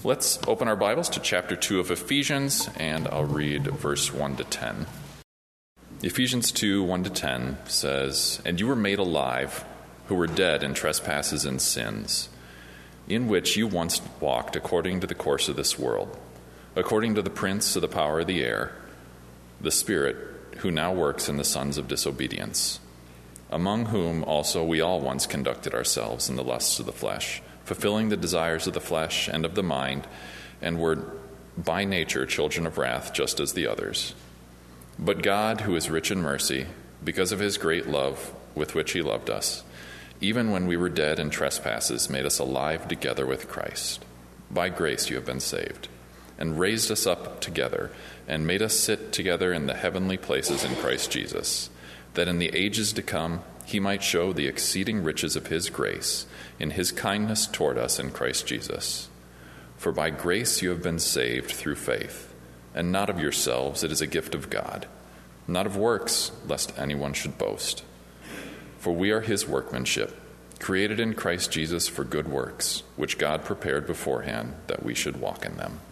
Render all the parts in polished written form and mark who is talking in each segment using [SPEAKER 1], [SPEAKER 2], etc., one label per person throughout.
[SPEAKER 1] Let's open our Bibles to chapter 2 of Ephesians, and I'll read verse 1 to 10. Ephesians 2, 1 to 10 says, "And you were made alive, who were dead in trespasses and sins, in which you once walked according to the course of this world, according to the prince of the power of the air, the Spirit, who now works in the sons of disobedience, among whom also we all once conducted ourselves in the lusts of the flesh, fulfilling the desires of the flesh and of the mind, and were by nature children of wrath, just as the others. But God, who is rich in mercy, because of his great love with which he loved us, even when we were dead in trespasses, made us alive together with Christ. By grace you have been saved, and raised us up together, and made us sit together in the heavenly places in Christ Jesus, that in the ages to come he might show the exceeding riches of his grace in his kindness toward us in Christ Jesus. For by grace you have been saved through faith, and not of yourselves, it is a gift of God, not of works, lest anyone should boast. For we are his workmanship, created in Christ Jesus for good works, which God prepared beforehand that we should walk in them."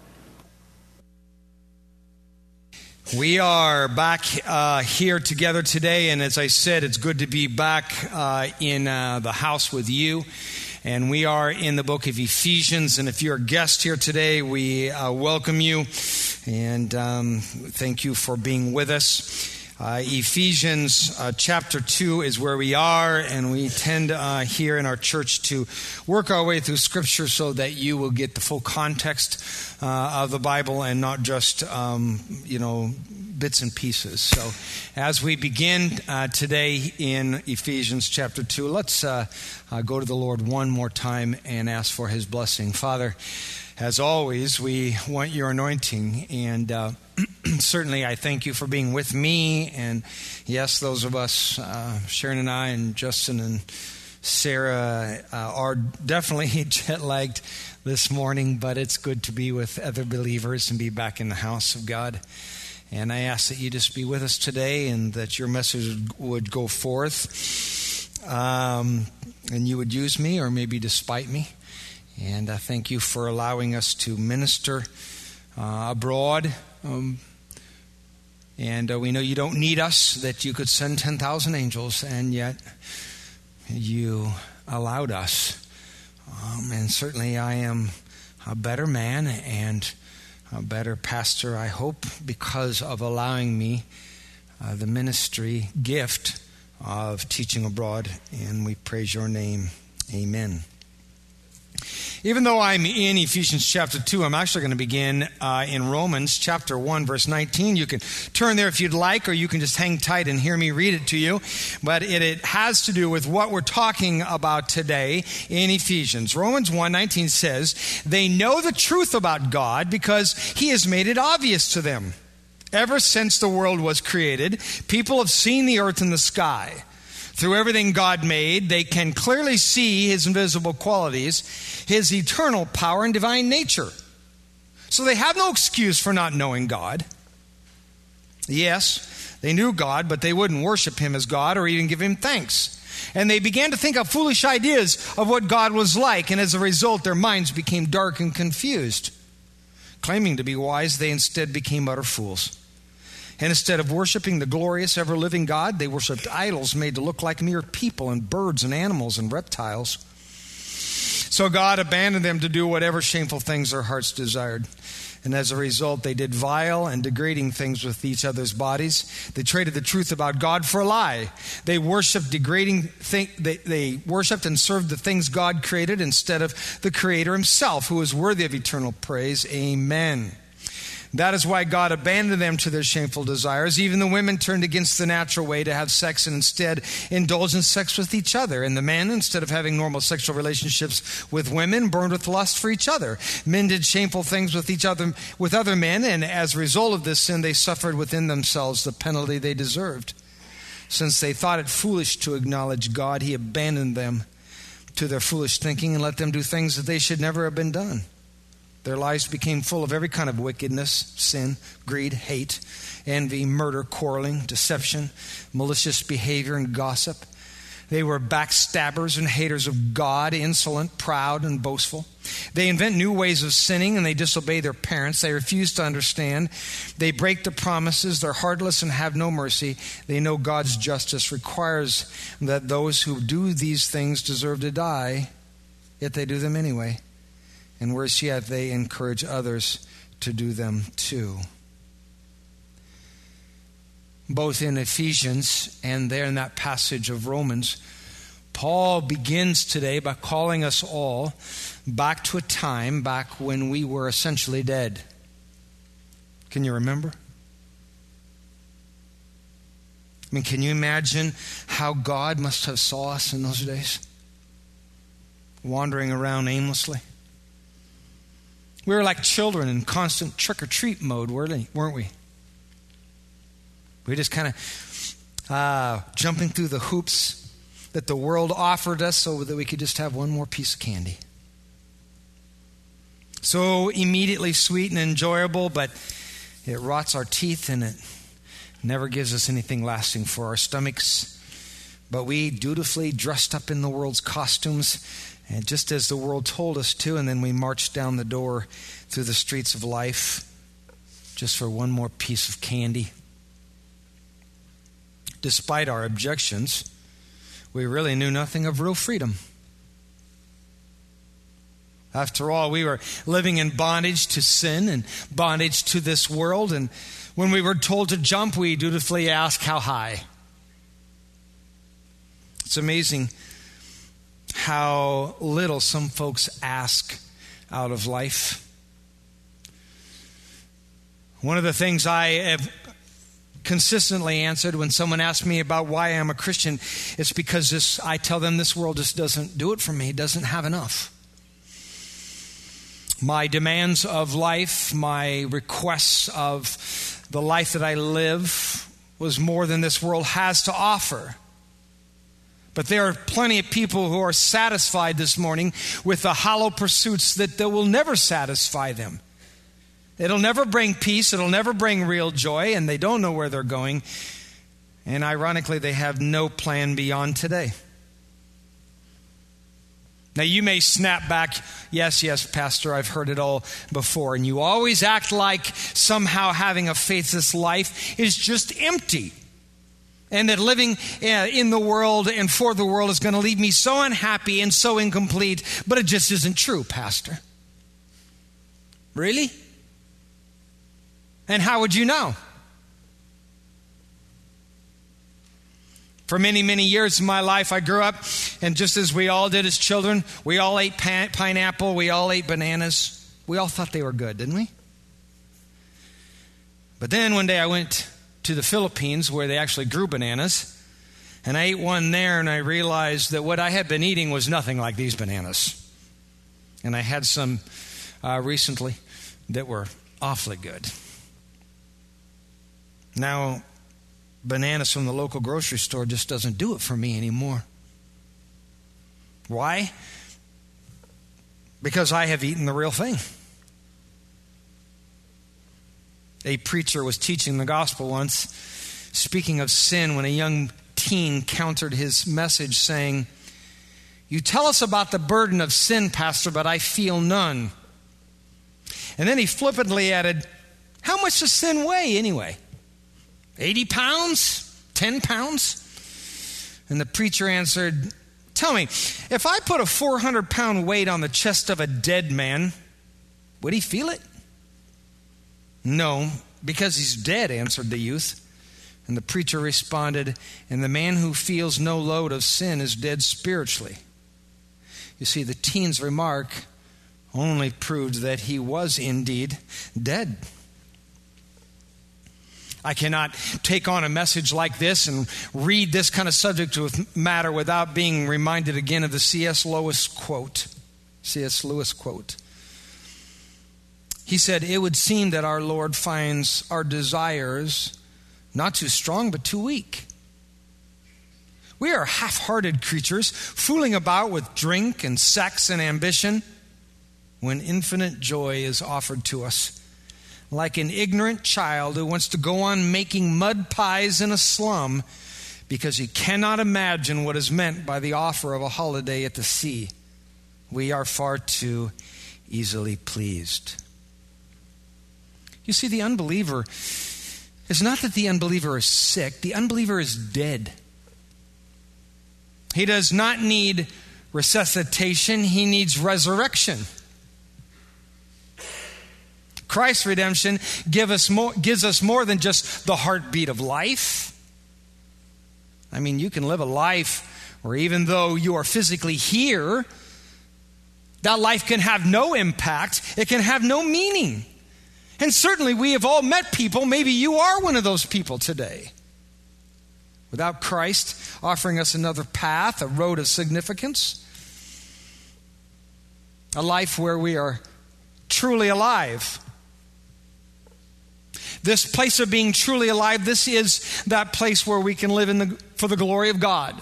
[SPEAKER 2] We are back here together today, and as I said, it's good to be back in the house with you. And we are in the book of Ephesians, and if you're a guest here today, we welcome you, and thank you for being with us. Ephesians chapter 2 is where we are, and we tend here in our church to work our way through Scripture so that you will get the full context of the Bible and not just, bits and pieces. So as we begin today in Ephesians chapter 2, let's go to the Lord one more time and ask for his blessing. Father, as always, we want your anointing, and certainly I thank you for being with me, and yes, those of us, Sharon and I and Justin and Sarah, are definitely jet-lagged this morning, but it's good to be with other believers and be back in the house of God. And I ask that you just be with us today, and that your message would go forth, and you would use me, or maybe despite me. And I thank you for allowing us to minister abroad. And we know you don't need us, that you could send 10,000 angels, and yet you allowed us. And certainly I am a better man and a better pastor, I hope, because of allowing me the ministry gift of teaching abroad. And we praise your name. Amen. Even though I'm in Ephesians chapter 2, I'm actually going to begin in Romans chapter 1, verse 19. You can turn there if you'd like, or you can just hang tight and hear me read it to you. But it has to do with what we're talking about today in Ephesians. Romans 1:19 says, "They know the truth about God because he has made it obvious to them. Ever since the world was created, people have seen the earth and the sky. Through everything God made, they can clearly see his invisible qualities, his eternal power and divine nature. So they have no excuse for not knowing God. Yes, they knew God, but they wouldn't worship him as God or even give him thanks. And they began to think of foolish ideas of what God was like, and as a result, their minds became dark and confused. Claiming to be wise, they instead became utter fools. And instead of worshiping the glorious, ever-living God, they worshiped idols made to look like mere people and birds and animals and reptiles. So God abandoned them to do whatever shameful things their hearts desired. And as a result, they did vile and degrading things with each other's bodies. They traded the truth about God for a lie. They worshipped They worshipped and served the things God created instead of the Creator himself, who is worthy of eternal praise. Amen. That is why God abandoned them to their shameful desires. Even the women turned against the natural way to have sex and instead indulged in sex with each other. And the men, instead of having normal sexual relationships with women, burned with lust for each other. Men did shameful things with other men, and as a result of this sin, they suffered within themselves the penalty they deserved. Since they thought it foolish to acknowledge God, he abandoned them to their foolish thinking and let them do things that they should never have been done. Their lives became full of every kind of wickedness, sin, greed, hate, envy, murder, quarreling, deception, malicious behavior, and gossip. They were backstabbers and haters of God, insolent, proud, and boastful. They invent new ways of sinning, and they disobey their parents. They refuse to understand. They break the promises. They're heartless and have no mercy. They know God's justice requires that those who do these things deserve to die, yet they do them anyway. And worse yet, they encourage others to do them too. Both in Ephesians and there in that passage of Romans, Paul begins today by calling us all back to a time back when we were essentially dead. Can you remember? I mean, can you imagine how God must have saw us in those days? Wandering around aimlessly. We were like children in constant trick-or-treat mode, weren't we? We just kind of jumping through the hoops that the world offered us so that we could just have one more piece of candy. So immediately sweet and enjoyable, but it rots our teeth and it never gives us anything lasting for our stomachs. But we dutifully dressed up in the world's costumes, and just as the world told us to, and then we marched down the door through the streets of life just for one more piece of candy. Despite our objections, we really knew nothing of real freedom. After all, we were living in bondage to sin and bondage to this world, and when we were told to jump, we dutifully asked how high. It's amazing how little some folks ask out of life. One of the things I have consistently answered when someone asks me about why I'm a Christian, it's because I tell them this world just doesn't do it for me. It doesn't have enough. My demands of life, my requests of the life that I live was more than this world has to offer. But there are plenty of people who are satisfied this morning with the hollow pursuits that will never satisfy them. It'll never bring peace. It'll never bring real joy, and they don't know where they're going. And ironically, they have no plan beyond today. Now, you may snap back, yes, Pastor, I've heard it all before. And you always act like somehow having a faithless life is just empty. And that living in the world and for the world is going to leave me so unhappy and so incomplete. But it just isn't true, Pastor. Really? And how would you know? For many, many years in my life, I grew up, and just as we all did as children, we all ate pineapple, we all ate bananas. We all thought they were good, didn't we? But then one day I went to the Philippines where they actually grew bananas, and I ate one there, and I realized that what I had been eating was nothing like these bananas. And I had some recently that were awfully good. Now, bananas from the local grocery store just doesn't do it for me anymore. Why? Because I have eaten the real thing. A preacher was teaching the gospel once, speaking of sin, when a young teen countered his message saying, "You tell us about the burden of sin, Pastor, but I feel none." And then he flippantly added, "How much does sin weigh anyway? 80 pounds? 10 pounds? And the preacher answered, "Tell me, if I put a 400-pound weight on the chest of a dead man, would he feel it?" "No, because he's dead," answered the youth. And the preacher responded, "And the man who feels no load of sin is dead spiritually." You see, the teen's remark only proved that he was indeed dead. I cannot take on a message like this and read this kind of subject matter without being reminded again of the C.S. Lewis quote. He said, "It would seem that our Lord finds our desires not too strong but too weak. We are half-hearted creatures, fooling about with drink and sex and ambition, when infinite joy is offered to us. Like an ignorant child who wants to go on making mud pies in a slum, because he cannot imagine what is meant by the offer of a holiday at the sea. We are far too easily pleased. You see, the unbeliever, it's not that the unbeliever is sick. The unbeliever is dead. He does not need resuscitation. He needs resurrection. Christ's redemption gives us more than just the heartbeat of life. I mean, you can live a life where even though you are physically here, that life can have no impact. It can have no meaning. And certainly we have all met people, maybe you are one of those people today, without Christ offering us another path, a road of significance, a life where we are truly alive. This place of being truly alive, this is that place where we can live for the glory of God.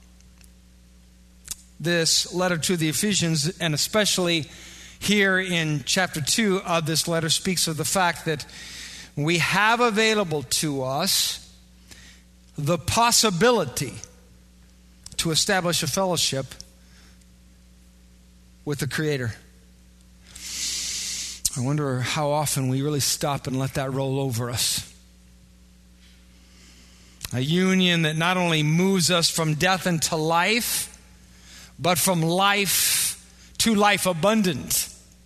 [SPEAKER 2] This letter to the Ephesians, and especially here in chapter 2 of this letter, speaks of the fact that we have available to us the possibility to establish a fellowship with the Creator. I wonder how often we really stop and let that roll over us. A union that not only moves us from death into life, but from life to life abundant.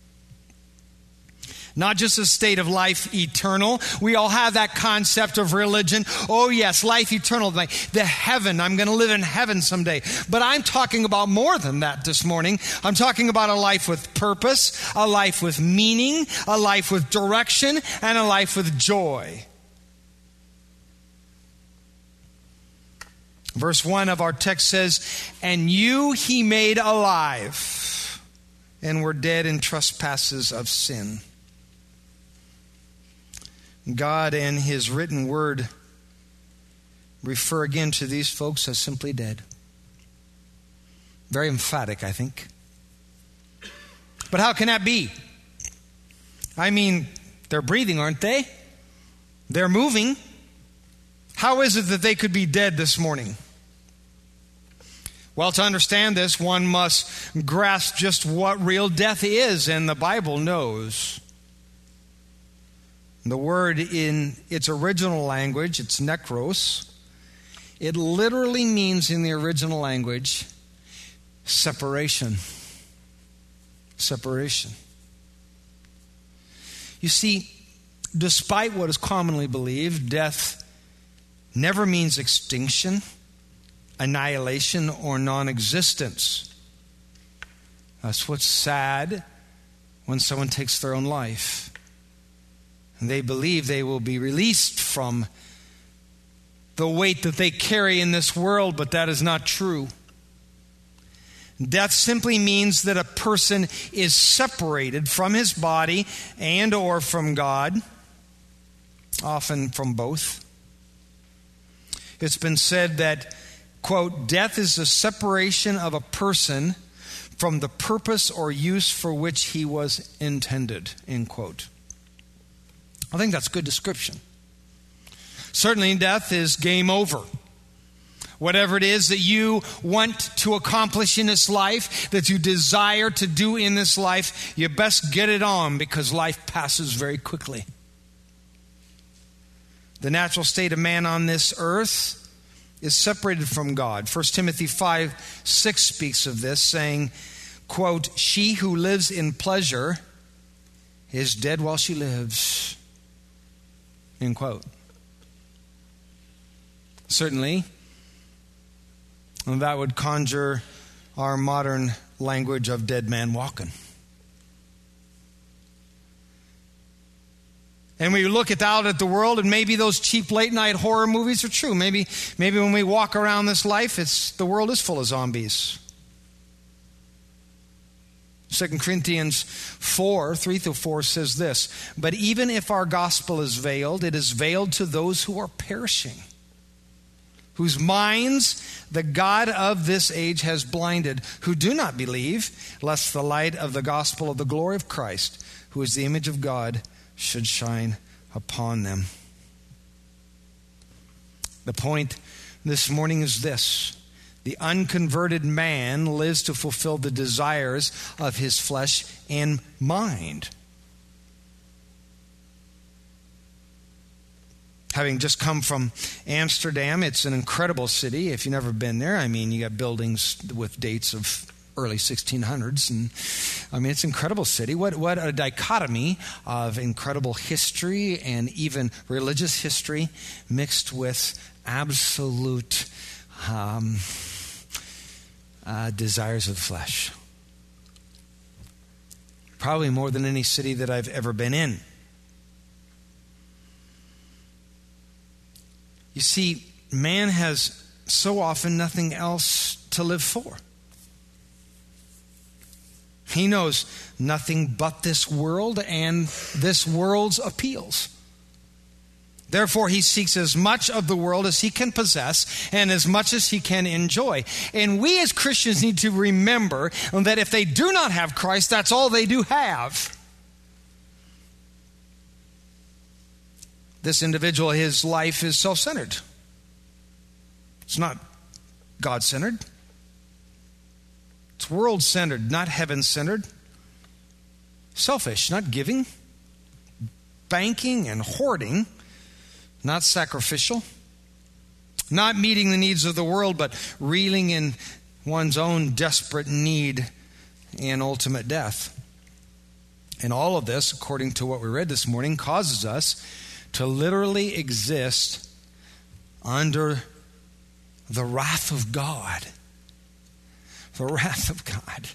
[SPEAKER 2] Not just a state of life eternal. We all have that concept of religion. Oh yes, life eternal, the heaven. I'm going to live in heaven someday. But I'm talking about more than that this morning. I'm talking about a life with purpose, a life with meaning, a life with direction, and a life with joy. Verse 1 of our text says, "And you he made alive, and were dead in trespasses of sin." God and his written word refer again to these folks as simply dead. Very emphatic, I think. But how can that be? I mean, they're breathing, aren't they? They're moving. How is it that they could be dead this morning? Well, to understand this, one must grasp just what real death is, and the Bible knows. The word in its original language, it's nekros. It literally means in the original language, separation. Separation. You see, despite what is commonly believed, death never means extinction, annihilation, or non-existence. That's what's sad when someone takes their own life. And they believe they will be released from the weight that they carry in this world, but that is not true. Death simply means that a person is separated from his body and or from God, often from both. It's been said that, quote, "Death is the separation of a person from the purpose or use for which he was intended," end quote. I think that's a good description. Certainly death is game over. Whatever it is that you want to accomplish in this life, that you desire to do in this life, you best get it on, because life passes very quickly. The natural state of man on this earth is separated from God. 1 Timothy 5:6 speaks of this, saying, quote, "She who lives in pleasure is dead while she lives." End quote. Certainly, that would conjure our modern language of dead man walking. And we look out at the world, and maybe those cheap late night horror movies are true. Maybe when we walk around this life, the world is full of zombies. 2 Corinthians 4:3-4 says this, "But even if our gospel is veiled, it is veiled to those who are perishing, whose minds the God of this age has blinded, who do not believe, lest the light of the gospel of the glory of Christ, who is the image of God, should shine upon them." The point this morning is this: the unconverted man lives to fulfill the desires of his flesh and mind. Having just come from Amsterdam, it's an incredible city. If you've never been there, you got buildings with dates of early 1600s. And it's an incredible city. What a dichotomy of incredible history and even religious history mixed with absolute desires of the flesh. Probably more than any city that I've ever been in. You see, man has so often nothing else to live for. He knows nothing but this world and this world's appeals. Therefore, he seeks as much of the world as he can possess and as much as he can enjoy. And we as Christians need to remember that if they do not have Christ, that's all they do have. This individual, his life is self-centered. It's not God-centered. It's world-centered, not heaven-centered. Selfish, not giving. Banking and hoarding, not sacrificial. Not meeting the needs of the world, but reeling in one's own desperate need and ultimate death. And all of this, according to what we read this morning, causes us to literally exist under the wrath of God. The wrath of God.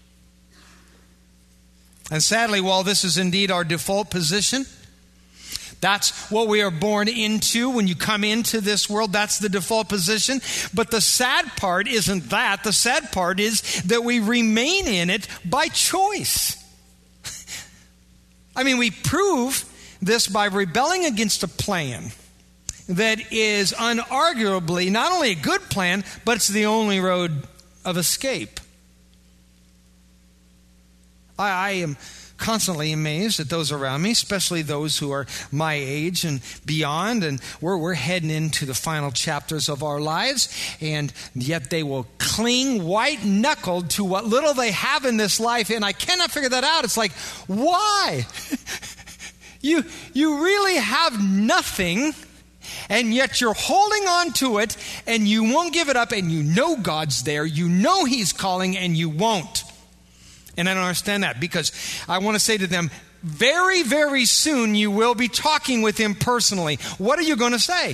[SPEAKER 2] And sadly, while this is indeed our default position, that's what we are born into when you come into this world. That's the default position. But the sad part isn't that. The sad part is that we remain in it by choice. We prove this by rebelling against a plan that is unarguably not only a good plan, but it's the only road of escape. I am constantly amazed at those around me, especially those who are my age and beyond, and we're heading into the final chapters of our lives, and yet they will cling white-knuckled to what little they have in this life, and I cannot figure that out. It's like, why? You really have nothing, and yet you're holding on to it, and you won't give it up, and you know God's there, you know He's calling, and you won't. And I don't understand that, because I want to say to them, very, very soon you will be talking with Him personally. What are you going to say?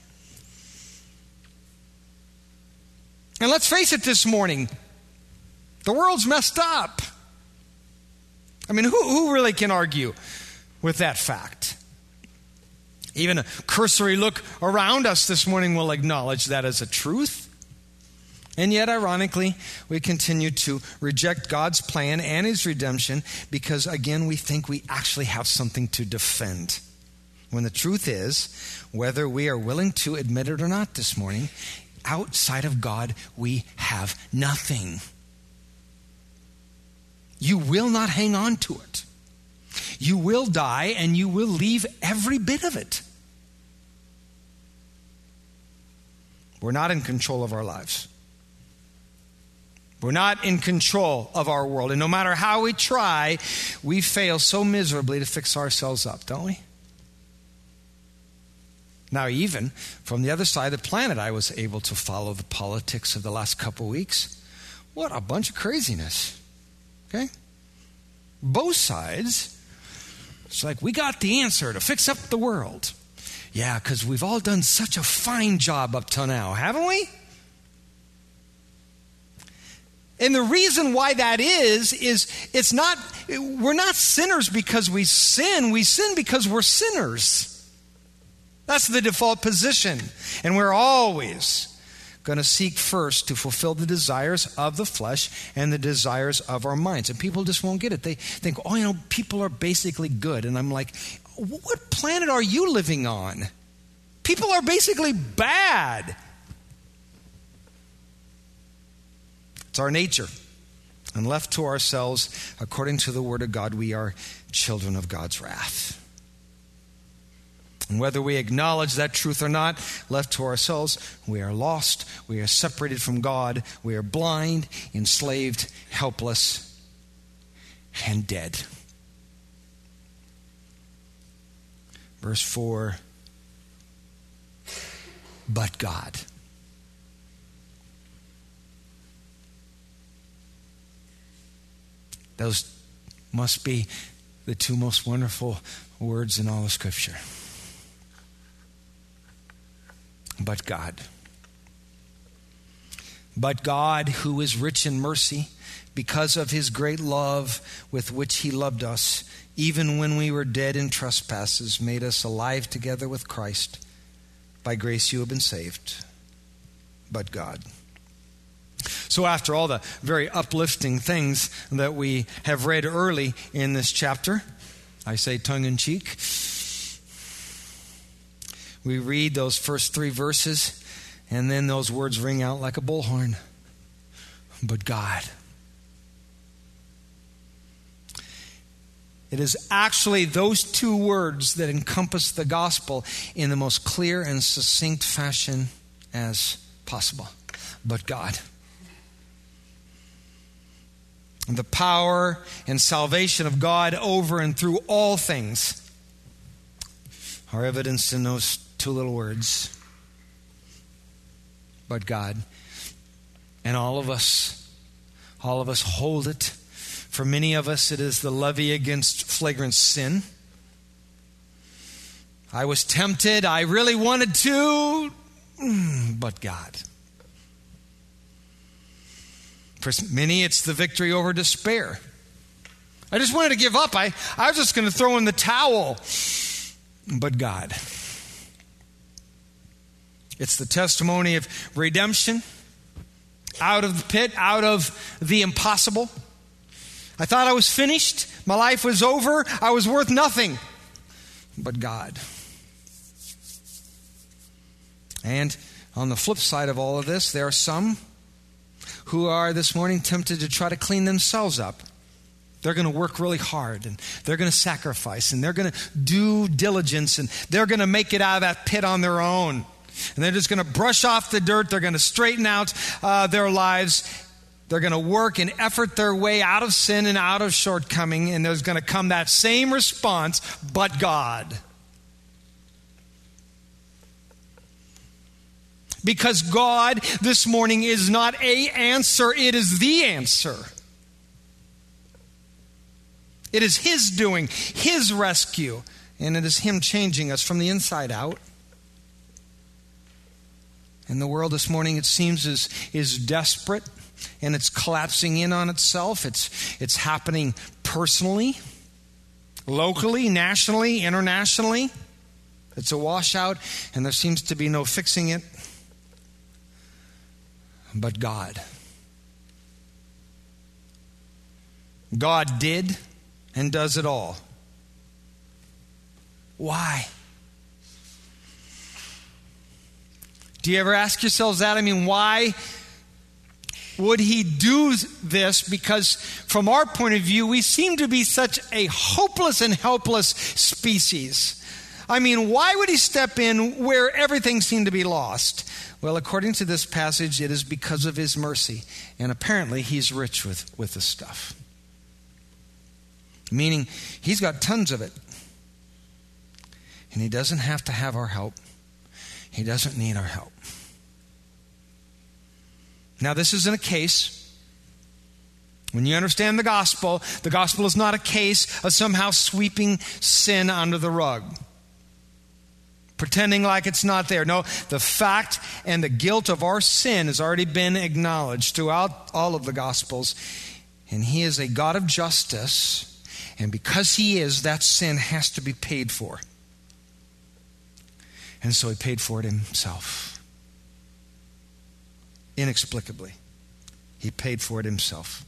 [SPEAKER 2] And let's face it this morning, the world's messed up. Who really can argue with that fact? Even a cursory look around us this morning will acknowledge that as a truth. And yet, ironically, we continue to reject God's plan and His redemption because, again, we think we actually have something to defend. When the truth is, whether we are willing to admit it or not this morning, outside of God, we have nothing. You will not hang on to it. You will die, and you will leave every bit of it. We're not in control of our lives. We're not in control of our world. And no matter how we try, we fail so miserably to fix ourselves up, don't we? Now, even from the other side of the planet, I was able to follow the politics of the last couple weeks. What a bunch of craziness. Okay? Both sides. It's like, we got the answer to fix up the world. Yeah, because we've all done such a fine job up till now, haven't we? And the reason why that is we're not sinners because we sin because we're sinners. That's the default position. And we're always going to seek first to fulfill the desires of the flesh and the desires of our minds. And people just won't get it. They think, people are basically good. And I'm like, what planet are you living on? People are basically bad. It's our nature. And left to ourselves, according to the Word of God, we are children of God's wrath. And whether we acknowledge that truth or not, left to ourselves, we are lost, we are separated from God, we are blind, enslaved, helpless, and dead. Verse 4, but God. Those must be the two most wonderful words in all of Scripture. But God. But God, who is rich in mercy, because of his great love with which he loved us, even when we were dead in trespasses, made us alive together with Christ. By grace you have been saved. But God. So after all the very uplifting things that we have read early in this chapter, I say tongue-in-cheek, we read those first 3 verses, and then those words ring out like a bullhorn. But God. It is actually those 2 words that encompass the gospel in the most clear and succinct fashion as possible. But God. The power and salvation of God over and through all things are evidenced in those 2 little words. But God. And all of us hold it. For many of us, it is the levy against flagrant sin. I was tempted. I really wanted to. But God. For many, it's the victory over despair. I just wanted to give up. I was just going to throw in the towel. But God. It's the testimony of redemption. Out of the pit, out of the impossible. I thought I was finished. My life was over. I was worth nothing. But God. And on the flip side of all of this, there are some who are this morning tempted to try to clean themselves up. They're going to work really hard, and they're going to sacrifice, and they're going to do diligence, and they're going to make it out of that pit on their own. And they're just going to brush off the dirt. They're going to straighten out their lives. They're going to work and effort their way out of sin and out of shortcoming, and there's going to come that same response, but God. Because God this morning is not an answer, it is the answer. It is his doing, his rescue, and it is him changing us from the inside out. And the world this morning, it seems, is desperate. And it's collapsing in on itself. It's happening personally, locally, nationally, internationally. It's a washout, and there seems to be no fixing it. But God. God did and does it all. Why? Do you ever ask yourselves that? I mean, why would he do this? Because from our point of view, we seem to be such a hopeless and helpless species. I mean, why would he step in where everything seemed to be lost? Well, according to this passage, it is because of his mercy. And apparently, he's rich with this stuff. Meaning, he's got tons of it. And he doesn't have to have our help. He doesn't need our help. Now, this isn't a case. When you understand the gospel is not a case of somehow sweeping sin under the rug, pretending like it's not there. No, the fact and the guilt of our sin has already been acknowledged throughout all of the Gospels. And he is a God of justice. And because he is, that sin has to be paid for. And so he paid for it himself. Inexplicably. He paid for it himself.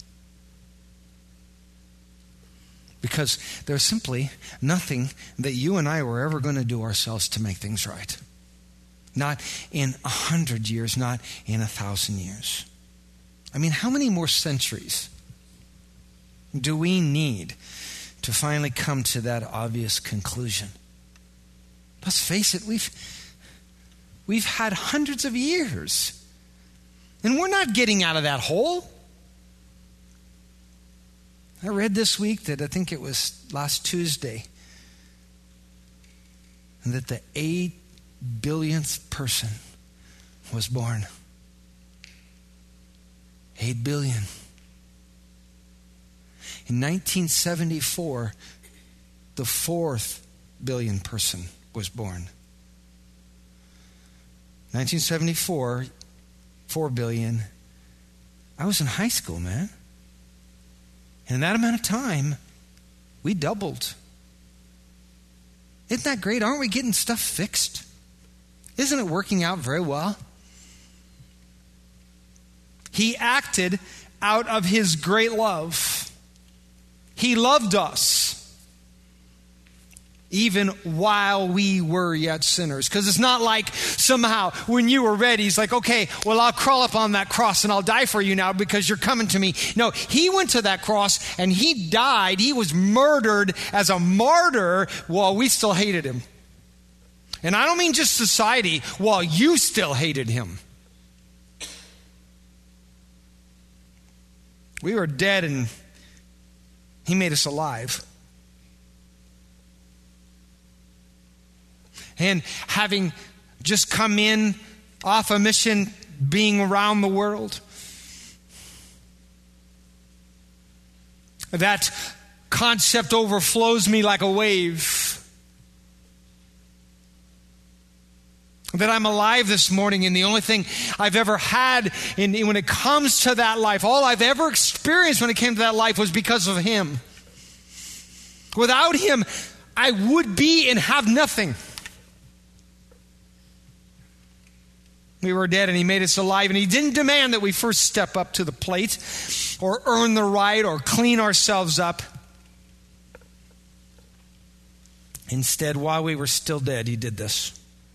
[SPEAKER 2] Because there's simply nothing that you and I were ever going to do ourselves to make things right. Not in 100 years, not in 1,000 years. I mean, how many more centuries do we need to finally come to that obvious conclusion? Let's face it, we've had hundreds of years. And we're not getting out of that hole. I read this week that I think it was last Tuesday, that the 8 billionth person was born. 8 billion. In 1974, the 4th billion person was born. 1974, 4 billion. I was in high school, man. And in that amount of time, we doubled. Isn't that great? Aren't we getting stuff fixed? Isn't it working out very well? He acted out of his great love. He loved us even while we were yet sinners. Because it's not like somehow when you were ready, he's like, okay, well, I'll crawl up on that cross and I'll die for you now because you're coming to me. No, he went to that cross and he died. He was murdered as a martyr while we still hated him. And I don't mean just society, while you still hated him. We were dead and he made us alive. And having just come in off a mission, being around the world, that concept overflows me like a wave. That I'm alive this morning, and the only thing I've ever had when it comes to that life, all I've ever experienced when it came to that life was because of him. Without him, I would be and have nothing. We were dead and he made us alive, and he didn't demand that we first step up to the plate or earn the right or clean ourselves up. Instead, while we were still dead, he did this.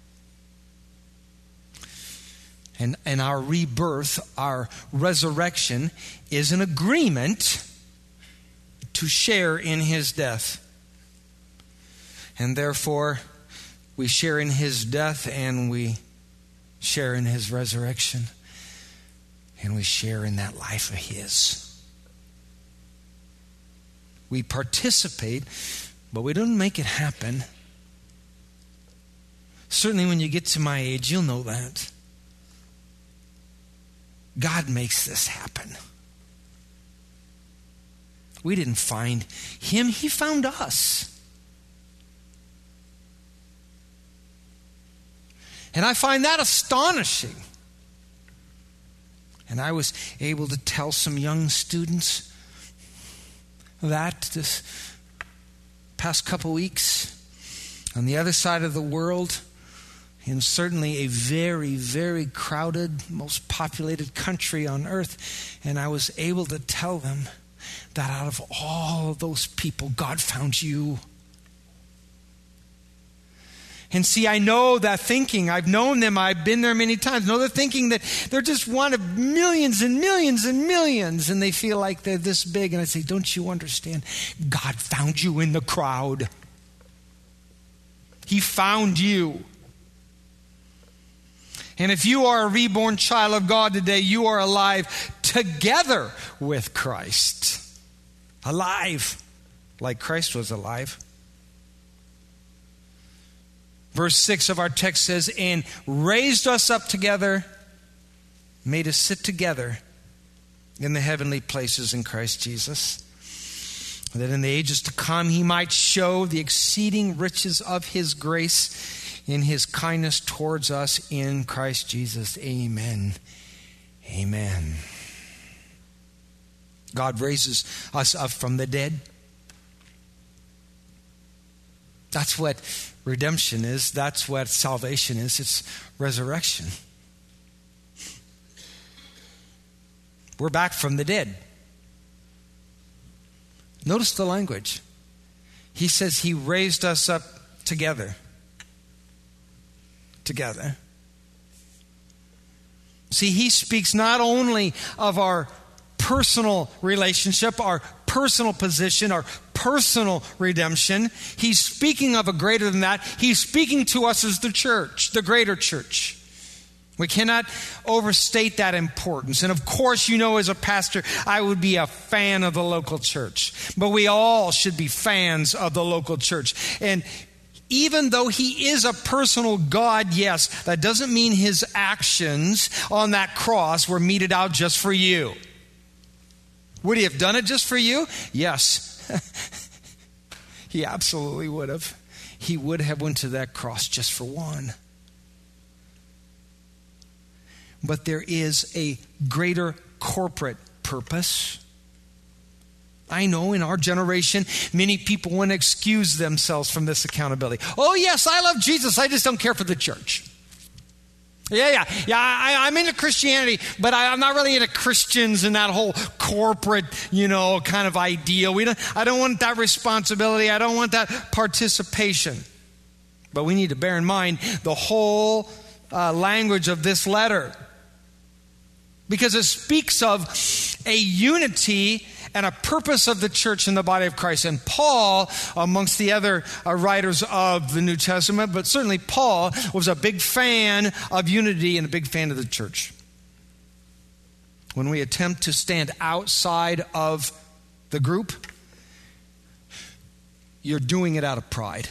[SPEAKER 2] And our rebirth, our resurrection, is an agreement to share in his death. And therefore, we share in his death and we share in his resurrection. And we share in that life of his. We participate, but we don't make it happen. Certainly when you get to my age, you'll know that. God makes this happen. We didn't find him, he found us. And I find that astonishing. And I was able to tell some young students that this past couple weeks on the other side of the world, in certainly a very, very crowded, most populated country on earth. And I was able to tell them that out of all of those people, God found you. And see, I know that thinking. I've known them. I've been there many times. I know the thinking that they're just one of millions and millions and millions, and they feel like they're this big. And I say, don't you understand? God found you in the crowd. He found you. And if you are a reborn child of God today, you are alive together with Christ. Alive like Christ was alive. Verse 6 of our text says, and raised us up together, made us sit together in the heavenly places in Christ Jesus, that in the ages to come he might show the exceeding riches of his grace in his kindness towards us in Christ Jesus. Amen. Amen. God raises us up from the dead. That's what redemption is. That's what salvation is. It's resurrection. We're back from the dead. Notice the language. He says he raised us up together. Together. See, he speaks not only of our personal relationship, our personal position, our personal redemption. He's speaking of a greater than that. He's speaking to us as the church, the greater church. We cannot overstate that importance. And of course, you know, as a pastor, I would be a fan of the local church. But we all should be fans of the local church. And even though he is a personal God, yes, that doesn't mean his actions on that cross were meted out just for you. Would he have done it just for you? Yes. He absolutely would have. He would have went to that cross just for one. But there is a greater corporate purpose. I know in our generation, many people want to excuse themselves from this accountability. Oh, yes, I love Jesus. I just don't care for the church. Yeah, I'm into Christianity, but I'm not really into Christians and that whole corporate, kind of ideal. I don't want that responsibility. I don't want that participation. But we need to bear in mind the whole language of this letter, because it speaks of a unity and a purpose of the church in the body of Christ. And Paul, amongst the other writers of the New Testament, but certainly Paul was a big fan of unity and a big fan of the church. When we attempt to stand outside of the group, you're doing it out of pride.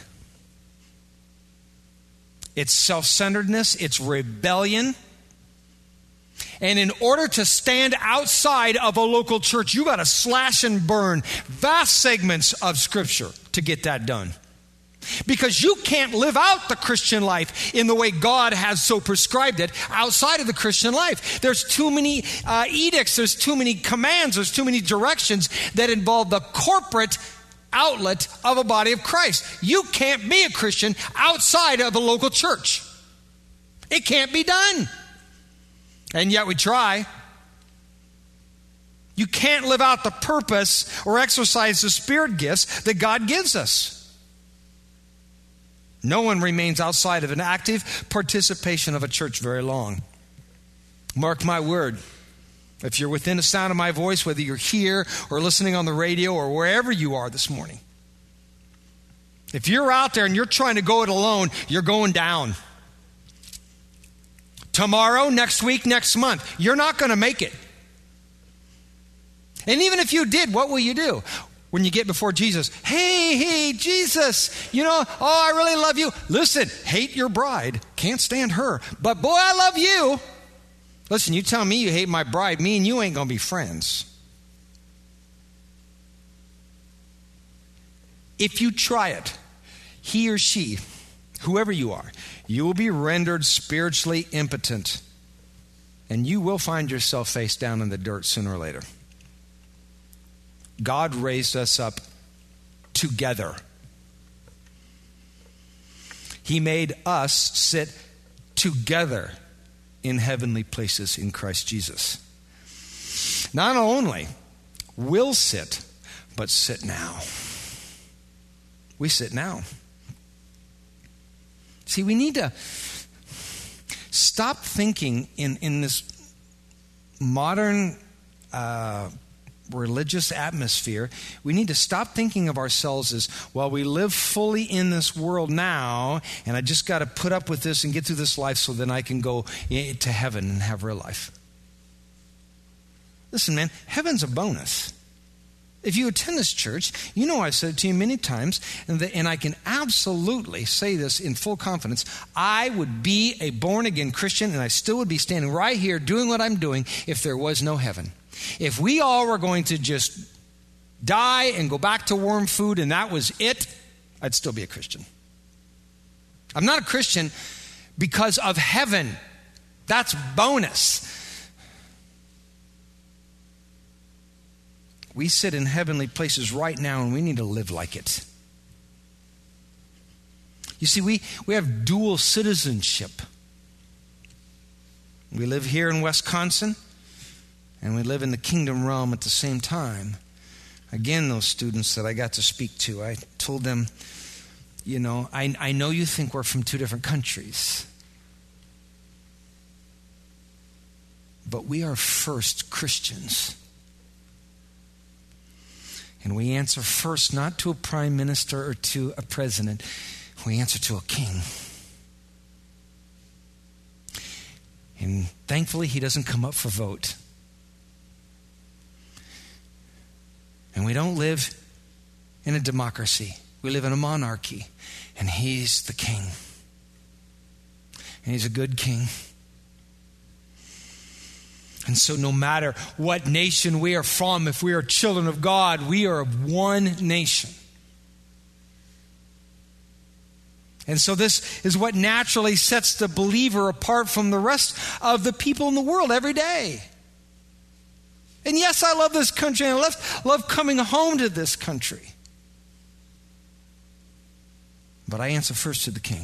[SPEAKER 2] It's self-centeredness, it's rebellion. And in order to stand outside of a local church, you got to slash and burn vast segments of Scripture to get that done. Because you can't live out the Christian life in the way God has so prescribed it outside of the Christian life. There's too many edicts, there's too many commands, there's too many directions that involve the corporate outlet of a body of Christ. You can't be a Christian outside of a local church. It can't be done. And yet we try. You can't live out the purpose or exercise the Spirit gifts that God gives us. No one remains outside of an active participation of a church very long. Mark my word. If you're within the sound of my voice, whether you're here or listening on the radio or wherever you are this morning, if you're out there and you're trying to go it alone, you're going down. Tomorrow, next week, next month, you're not going to make it. And even if you did, what will you do? When you get before Jesus, hey, Jesus, I really love you. Listen, hate your bride. Can't stand her. But boy, I love you. Listen, you tell me you hate my bride, me and you ain't going to be friends. If you try it, he or she, whoever you are, you will be rendered spiritually impotent. And you will find yourself face down in the dirt sooner or later. God raised us up together. He made us sit together in heavenly places in Christ Jesus. Not only will sit, but sit now. We sit now. See, we need to stop thinking in this modern religious atmosphere. We need to stop thinking of ourselves as, well, we live fully in this world now, and I just got to put up with this and get through this life so then I can go to heaven and have real life. Listen, man, heaven's a bonus. If you attend this church, you know I've said it to you many times, and I can absolutely say this in full confidence. I would be a born-again Christian, and I still would be standing right here doing what I'm doing if there was no heaven. If we all were going to just die and go back to worm food and that was it, I'd still be a Christian. I'm not a Christian because of heaven. That's bonus. We sit in heavenly places right now, and we need to live like it. You see, we have dual citizenship. We live here in Wisconsin, and we live in the kingdom realm at the same time. Again, those students that I got to speak to, I told them, I know you think we're from two different countries, but we are first Christians. And we answer first not to a prime minister or to a president. We answer to a king. And thankfully, he doesn't come up for vote. And we don't live in a democracy. We live in a monarchy. And he's the king. And he's a good king. And so no matter what nation we are from, if we are children of God, we are of one nation. And so this is what naturally sets the believer apart from the rest of the people in the world every day. And yes, I love this country, and I love coming home to this country. But I answer first to the king.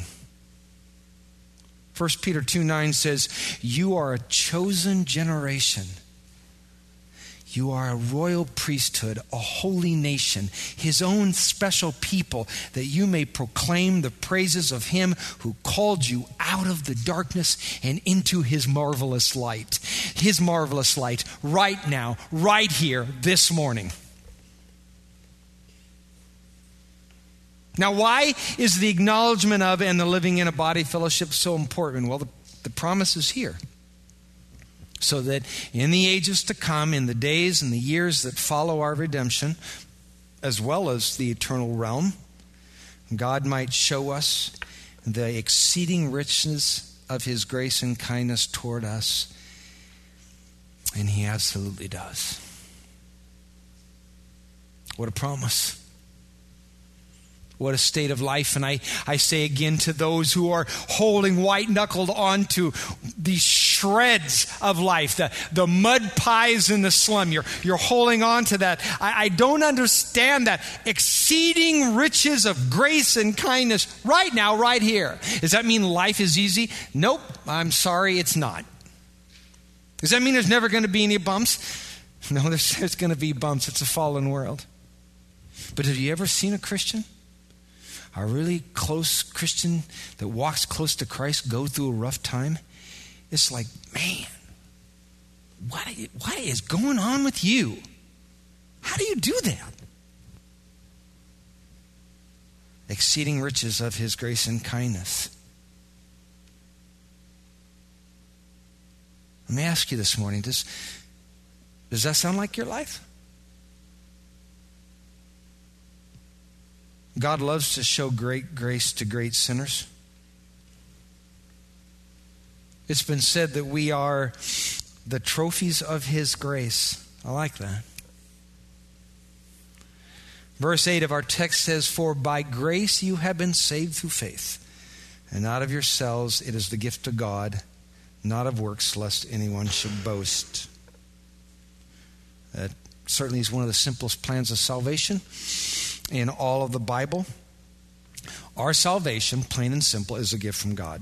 [SPEAKER 2] 1 Peter 2:9 says, you are a chosen generation. You are a royal priesthood, a holy nation, his own special people, that you may proclaim the praises of him who called you out of the darkness and into his marvelous light. His marvelous light right now, right here, this morning. Now, why is the acknowledgement of and the living in a body fellowship so important? Well, the promise is here. So that in the ages to come, in the days and the years that follow our redemption, as well as the eternal realm, God might show us the exceeding richness of his grace and kindness toward us. And he absolutely does. What a promise. What a state of life. And I say again to those who are holding white-knuckled onto these shreds of life, the mud pies in the slum, you're holding on to that. I don't understand that exceeding riches of grace and kindness right now, right here. Does that mean life is easy? Nope, I'm sorry, it's not. Does that mean there's never going to be any bumps? No, there's going to be bumps. It's a fallen world. But have you ever seen a Christian? A really close Christian that walks close to Christ go through a rough time? It's like, man, what is going on with you? How do you do that? Exceeding riches of his grace and kindness. Let me ask you this morning, does that sound like your life? God loves to show great grace to great sinners. It's been said that we are the trophies of his grace. I like that. Verse 8 of our text says, for by grace you have been saved through faith, and not of yourselves, it is the gift of God, not of works, lest anyone should boast. That certainly is one of the simplest plans of salvation in all of the Bible. Our salvation, plain and simple, is a gift from God.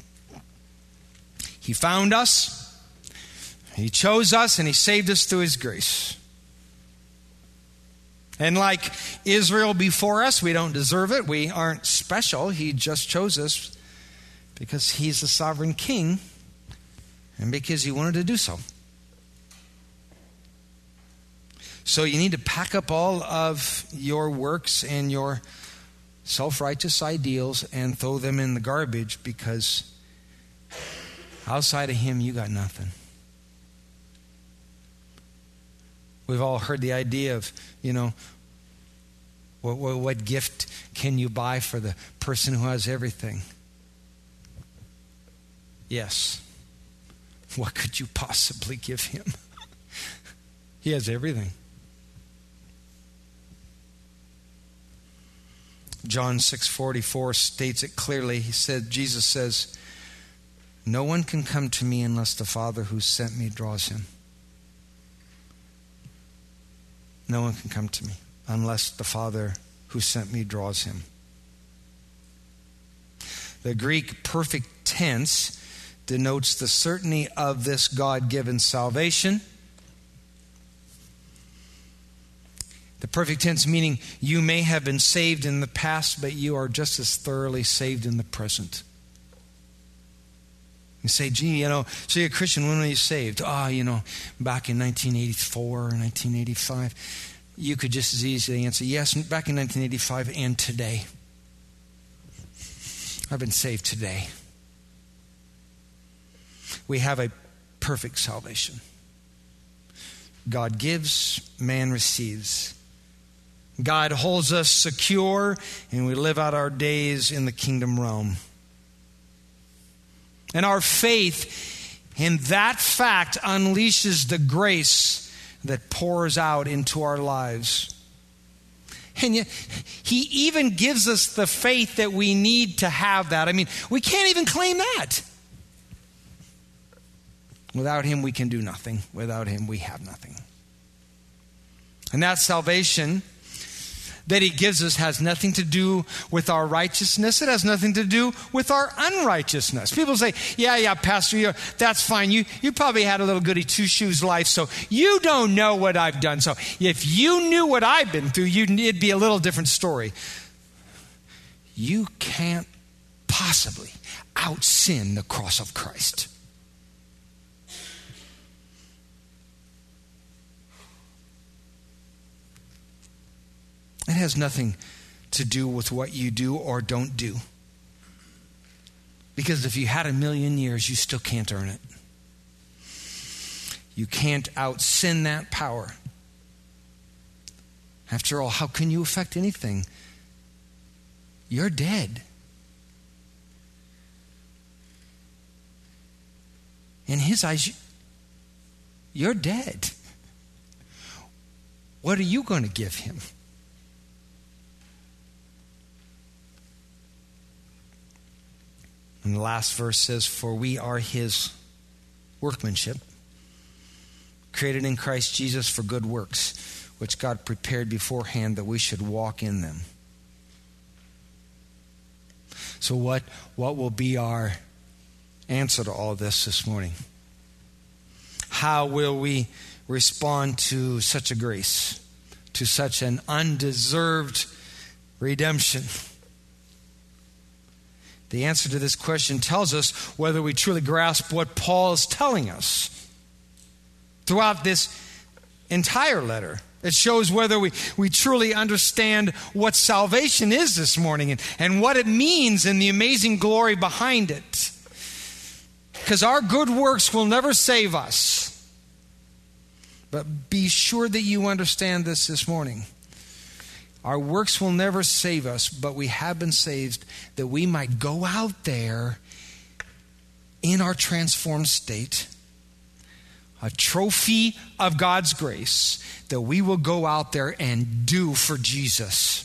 [SPEAKER 2] He found us, he chose us, and he saved us through his grace. And like Israel before us, we don't deserve it. We aren't special. He just chose us because he's the sovereign king and because he wanted to do so. So you need to pack up all of your works and your self-righteous ideals and throw them in the garbage, because outside of him, you got nothing. We've all heard the idea of, what gift can you buy for the person who has everything? Yes. What could you possibly give him? He has everything. John 6:44 states it clearly. Jesus says, no one can come to me unless the Father who sent me draws him. No one can come to me unless the Father who sent me draws him. The Greek perfect tense denotes the certainty of this God-given salvation. The perfect tense meaning you may have been saved in the past, but you are just as thoroughly saved in the present. You say, gee, so you're a Christian, when were you saved? Back in 1984 or 1985. you could just as easily answer, yes, back in 1985 and today. I've been saved today. We have a perfect salvation. God gives, man receives. God holds us secure, and we live out our days in the kingdom realm. And our faith in that fact unleashes the grace that pours out into our lives. And yet, He even gives us the faith that we need to have that. I mean, we can't even claim that. Without Him, we can do nothing. Without Him, we have nothing. And that salvation that He gives us has nothing to do with our righteousness. It has nothing to do with our unrighteousness. People say, yeah, Pastor, that's fine. You probably had a little goody two-shoes life, so you don't know what I've done. So if you knew what I've been through, it'd be a little different story. You can't possibly out-sin the cross of Christ. It has nothing to do with what you do or don't do. Because if you had 1,000,000 years, you still can't earn it. You can't out-sin that power. After all, how can you affect anything? You're dead. In His eyes, you're dead. What are you going to give Him? And the last verse says, for we are His workmanship, created in Christ Jesus for good works, which God prepared beforehand that we should walk in them. So what will be our answer to all this morning? How will we respond to such a grace, to such an undeserved redemption? The answer to this question tells us whether we truly grasp what Paul is telling us. Throughout this entire letter, it shows whether we truly understand what salvation is this morning and what it means and the amazing glory behind it. Because our good works will never save us. But be sure that you understand this morning. Our works will never save us, but we have been saved that we might go out there in our transformed state, a trophy of God's grace, that we will go out there and do for Jesus.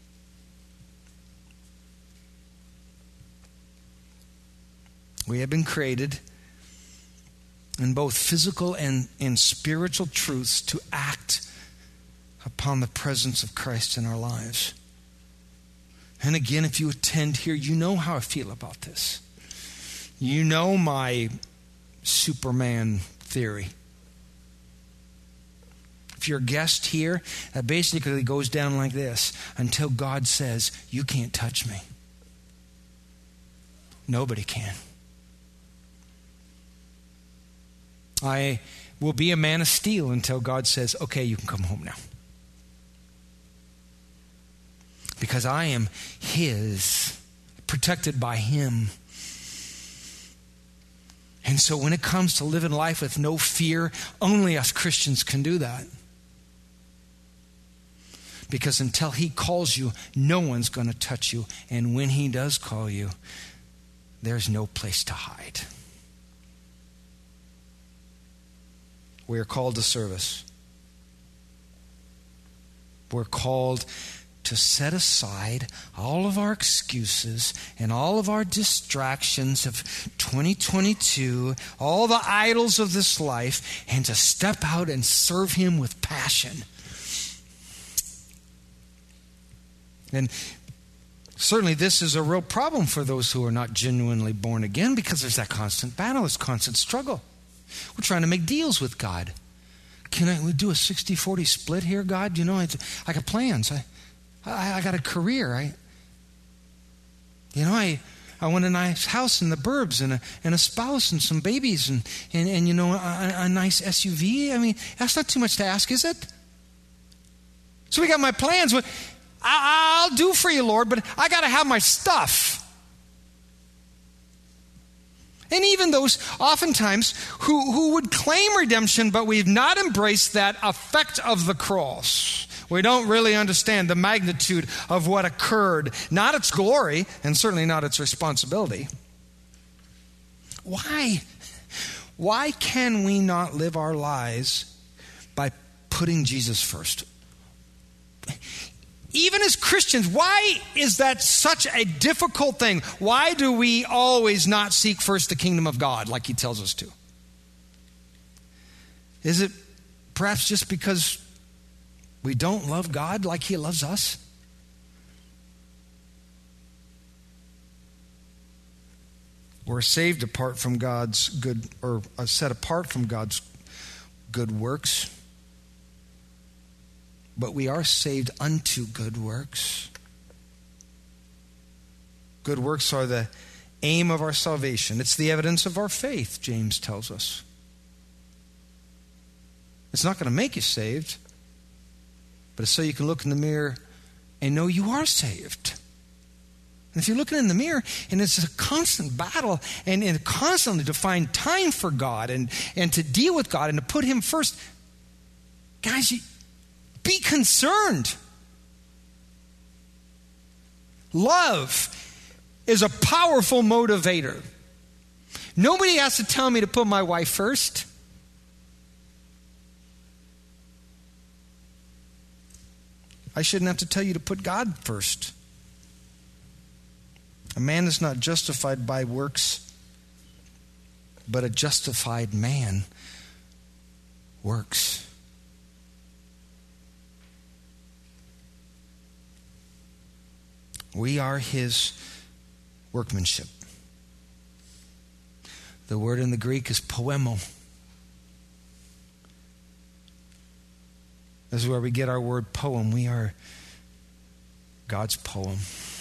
[SPEAKER 2] We have been created in both physical and in spiritual truths to act upon the presence of Christ in our lives. And again, if you attend here, you know how I feel about this. You know my Superman theory. If you're a guest here, that basically goes down like this. Until God says, you can't touch me. Nobody can. I will be a man of steel until God says, okay, you can come home now. Because I am His, protected by Him. And so when it comes to living life with no fear, only us Christians can do that. Because until He calls you, no one's going to touch you. And when He does call you, there's no place to hide. We are called to service. We're called to set aside all of our excuses and all of our distractions of 2022, all the idols of this life, and to step out and serve Him with passion. And certainly this is a real problem for those who are not genuinely born again, because there's that constant battle, this constant struggle. We're trying to make deals with God. Can we do a 60-40 split here, God? You know, I got plans. I got a career. I want a nice house in the burbs and a spouse and some babies and you know, a nice SUV. I mean, that's not too much to ask, is it? So we got my plans. I'll do for you, Lord, but I got to have my stuff. And even those oftentimes who would claim redemption, but we've not embraced that effect of the cross. We don't really understand the magnitude of what occurred, not its glory, and certainly not its responsibility. Why? Why can we not live our lives by putting Jesus first? Even as Christians, why is that such a difficult thing? Why do we always not seek first the kingdom of God like he tells us to? Is it perhaps just because we don't love God like he loves us? We're saved apart from God's good, or set apart from God's good works. But we are saved unto good works. Good works are the aim of our salvation. It's the evidence of our faith, James tells us. It's not going to make you saved, but it's so you can look in the mirror and know you are saved. And if you're looking in the mirror and it's a constant battle and constantly to find time for God and to deal with God and to put him first, guys, be concerned. Love is a powerful motivator. Nobody has to tell me to put my wife first. I shouldn't have to tell you to put God first. A man is not justified by works, but a justified man works. We are his workmanship. The word in the Greek is poemo. This is where we get our word poem. We are God's poem.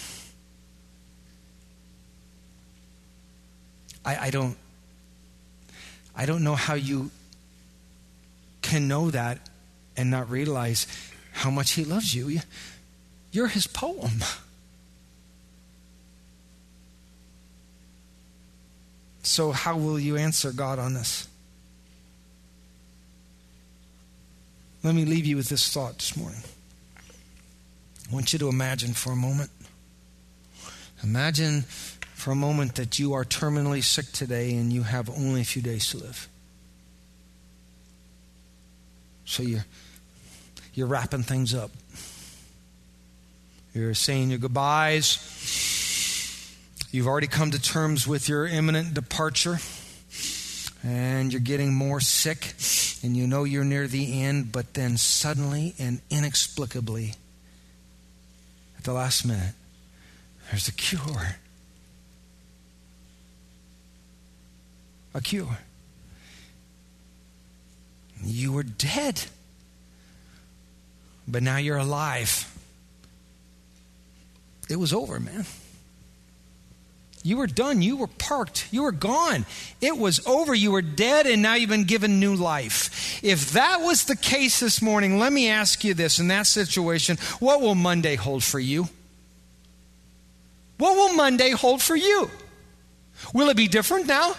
[SPEAKER 2] I don't know how you can know that and not realize how much he loves you. You're his poem. So how will you answer God on this? Let me leave you with this thought this morning. I want you to imagine for a moment. Imagine for a moment that you are terminally sick today and you have only a few days to live. So you're wrapping things up. You're saying your goodbyes. You've already come to terms with your imminent departure. And you're getting more sick. And you know you're near the end. But then suddenly and inexplicably, at the last minute, there's a cure. A cure. You were dead. But now you're alive. It was over, man. You were done. You were parked. You were gone. It was over. You were dead, and now you've been given new life. If that was the case this morning, let me ask you this. In that situation, what will Monday hold for you? What will Monday hold for you? Will it be different now?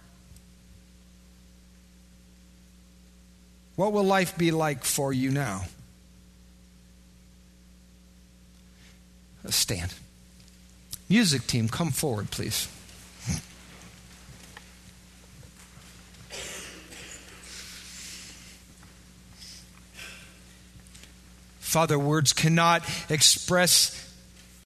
[SPEAKER 2] What will life be like for you now? Let's stand. Music team, come forward, please. Father, words cannot express